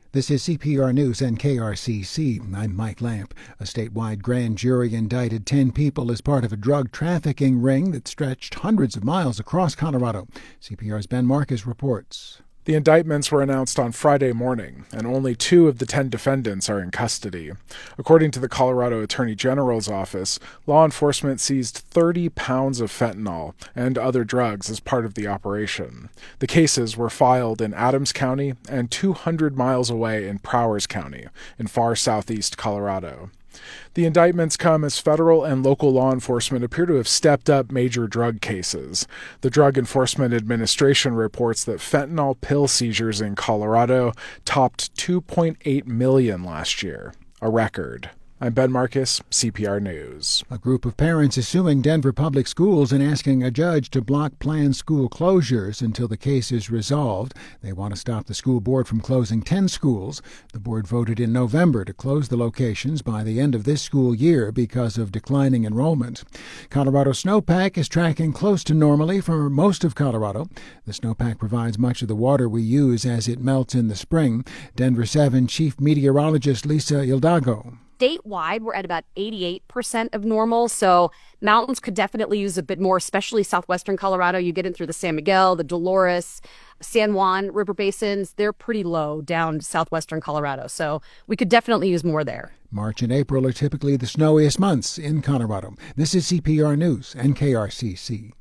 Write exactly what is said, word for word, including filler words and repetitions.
This is C P R News and K R C C. I'm Mike Lamp. A statewide grand jury indicted ten people as part of a drug trafficking ring that stretched hundreds of miles across Colorado. C P R's Ben Marcus reports. The indictments were announced on Friday morning, and only two of the ten defendants are in custody. According to the Colorado Attorney General's office, law enforcement seized thirty pounds of fentanyl and other drugs as part of the operation. The cases were filed in Adams County and two hundred miles away in Prowers County, in far southeast Colorado. The indictments come as federal and local law enforcement appear to have stepped up major drug cases. The Drug Enforcement Administration reports that fentanyl pill seizures in Colorado topped two point eight million last year, a record. I'm Ben Marcus, C P R News. A group of parents is suing Denver Public Schools and asking a judge to block planned school closures until the case is resolved. They want to stop the school board from closing ten schools. The board voted in November to close the locations by the end of this school year because of declining enrollment. Colorado snowpack is tracking close to normally for most of Colorado. The snowpack provides much of the water we use as it melts in the spring. Denver seven Chief Meteorologist Lisa Hidalgo. Statewide, we're at about eighty-eight percent of normal, so mountains could definitely use a bit more, especially southwestern Colorado. You get in through the San Miguel, the Dolores, San Juan River basins. They're pretty low down southwestern Colorado, so we could definitely use more there. March and April are typically the snowiest months in Colorado. This is C P R News and K R C C.